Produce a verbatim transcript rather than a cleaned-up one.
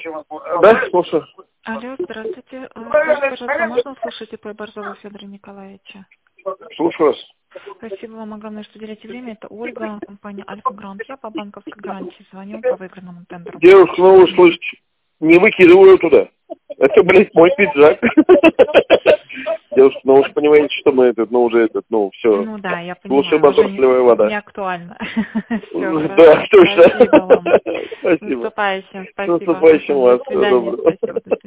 Да, слушаю. Алло, здравствуйте. А, Скажите, пожалуйста, можно услышать ИП Борзова Федора Николаевича? Слушаю вас. Спасибо вам огромное, что уделяете время. Это Ольга, компания Альфа Грант. Я по банковской гарантии звоню по выигранному тендеру. Девушка, ну вы слышите, не выкидываю туда. Это, блядь, мой пиджак. Девушка, ну вы же понимаете, что мы этот, ну уже этот, ну все. Ну да, я понимаю. Лучше Уже басурсливая не, вода. не актуально. Да, точно. Спасибо вам. Спасибо. Наступающим. С Спасибо. наступающим вас. До свидания. Доброго. Спасибо. До свидания.